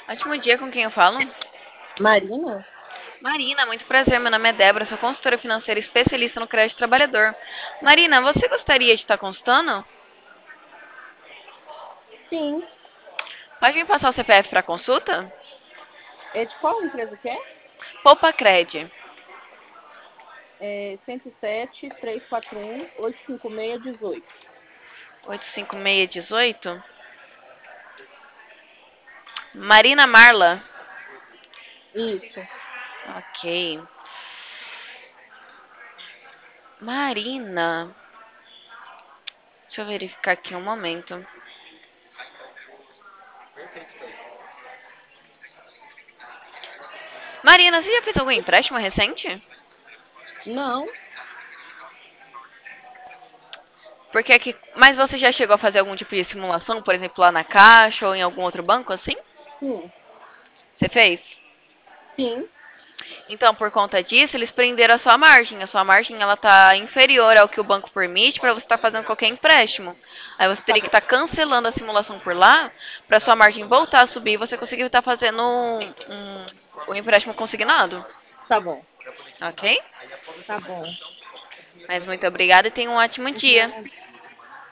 Ótimo dia, com quem eu falo? Marina? Marina, muito prazer. Meu nome é Débora, sou consultora financeira especialista no crédito trabalhador. Marina, você gostaria de estar consultando? Sim. Pode me passar o CPF para consulta? É de qual empresa que é? Poupa Cred. É 107 341 85618. 85618. Marina Marla. Isso. Ok. Marina. Deixa eu verificar aqui um momento. Marina, você já fez algum empréstimo recente? Não, Porque aqui. Mas você já chegou a fazer algum tipo de simulação, por exemplo, lá na Caixa ou em algum outro banco assim? sim, Você fez? sim. Então, por conta disso, eles prenderam a sua margem. A sua margem ela tá inferior ao que o banco permite para você estar fazendo qualquer empréstimo. Aí você Tá teria que bom, estar cancelando a simulação por lá para sua margem voltar a subir e você conseguir estar fazendo o empréstimo consignado, tá bom, ok? tá bom. Mas muito obrigada e tenha um ótimo dia. Nada.